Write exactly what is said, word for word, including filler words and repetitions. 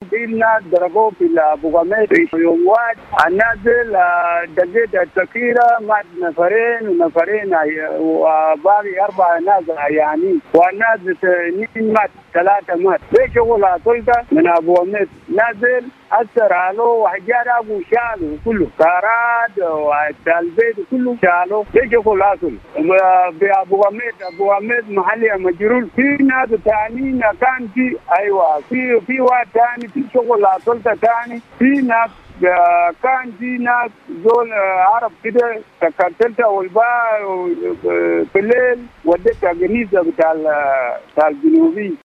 دينا ضربوا في ابو غميد يوم واحد النازل دقيت التكيره مات نفرين ونفرين وباقي اربع ناس يعني والناس اثنين مات ثلاثه مات ليش شغل سلطه من ابو غميد نازل اثر عليه وحجار ابو شالوا كله كاراد والبيت كله شالوا ليش شغل اصل بابو غميد ابو غميد محلي مجرول في ناس ثانيين كان في ايوه في في واحد ثاني في شغل سلطه ثاني في ناس كان في ناس زول عرب كده تكتلتها والباء في الليل وديتها كنيسه بتاع بتاع الجنوبي